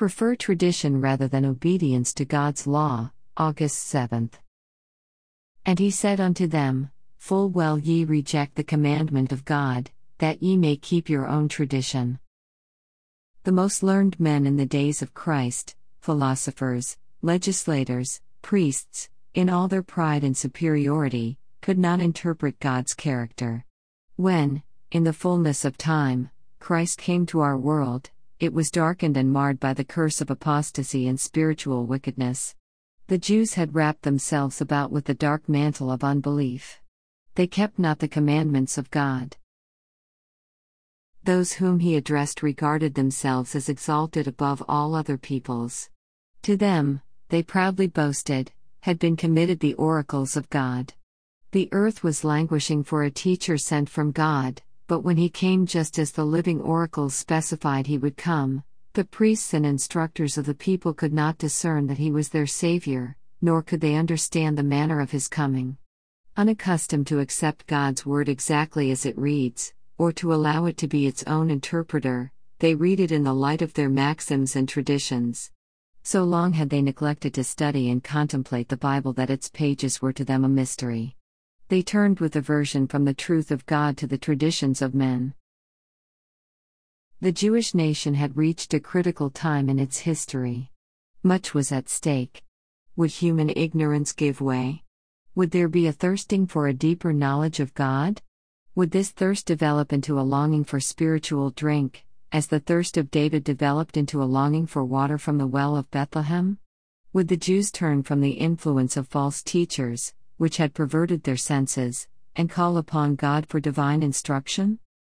prefer tradition rather than obedience to God's law. August 7th. And he said unto them, Full well ye reject the commandment of God, that ye may keep your own tradition. The most learned men in the days of Christ, philosophers, legislators, priests, in all their pride and superiority, could not interpret God's character. When, in the fullness of time, Christ came to our world, it was darkened and marred by the curse of apostasy and spiritual wickedness. The Jews had wrapped themselves about with the dark mantle of unbelief. They kept not the commandments of God. Those whom he addressed regarded themselves as exalted above all other peoples. To them, they proudly boasted, had been committed the oracles of God. The earth was languishing for a teacher sent from God, but when he came just as the living oracles specified he would come, the priests and instructors of the people could not discern that he was their Savior, nor could they understand the manner of his coming. Unaccustomed to accept God's word exactly as it reads, or to allow it to be its own interpreter, they read it in the light of their maxims and traditions. So long had they neglected to study and contemplate the Bible that its pages were to them a mystery. They turned with aversion from the truth of God to the traditions of men. The Jewish nation had reached a critical time in its history. Much was at stake. Would human ignorance give way? Would there be a thirsting for a deeper knowledge of God? Would this thirst develop into a longing for spiritual drink, as the thirst of David developed into a longing for water from the well of Bethlehem? Would the Jews turn from the influence of false teachers, which had perverted their senses, and call upon God for divine instruction?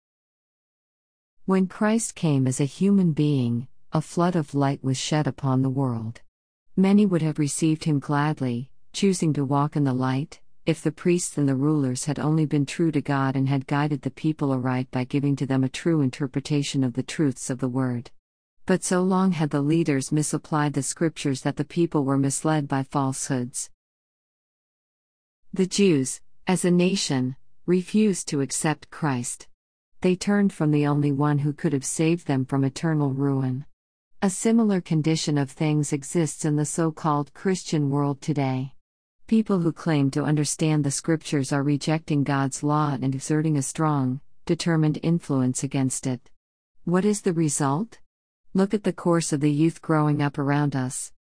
When Christ came as a human being, a flood of light was shed upon the world. Many would have received him gladly, choosing to walk in the light, if the priests and the rulers had only been true to God and had guided the people aright by giving to them a true interpretation of the truths of the Word. But so long had the leaders misapplied the Scriptures that the people were misled by falsehoods. The Jews, as a nation, refused to accept Christ. They turned from the only one who could have saved them from eternal ruin. A similar condition of things exists in the so-called Christian world today. People who claim to understand the Scriptures are rejecting God's law and exerting a strong, determined influence against it. What is the result? Look at the course of the youth growing up around us.